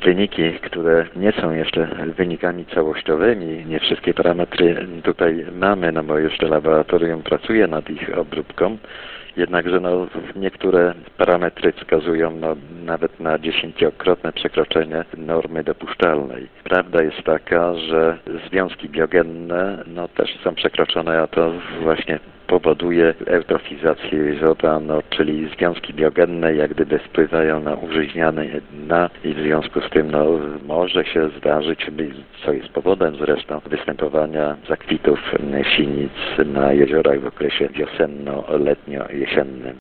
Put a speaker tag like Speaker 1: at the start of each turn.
Speaker 1: wyniki, które nie są jeszcze wynikami całościowymi. Nie wszystkie parametry tutaj mamy, no bo jeszcze laboratorium pracuje nad ich obróbką. Jednakże niektóre parametry wskazują nawet na 10-krotne przekroczenie normy dopuszczalnej. Prawda jest taka, że związki biogenne też są przekroczone, a to właśnie powoduje eutrofizację jezoda, czyli związki biogenne jak gdyby wpływają na użyźniane dna i w związku z tym może się zdarzyć, co jest powodem zresztą występowania zakwitów sinic na jeziorach w okresie wiosenno-letnio-jesiennym.